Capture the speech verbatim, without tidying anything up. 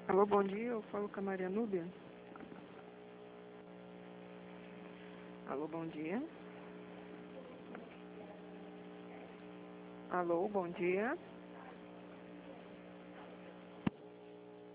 Alô, bom dia, eu falo com a Maria Núbia. Alô, bom dia. Alô, bom dia.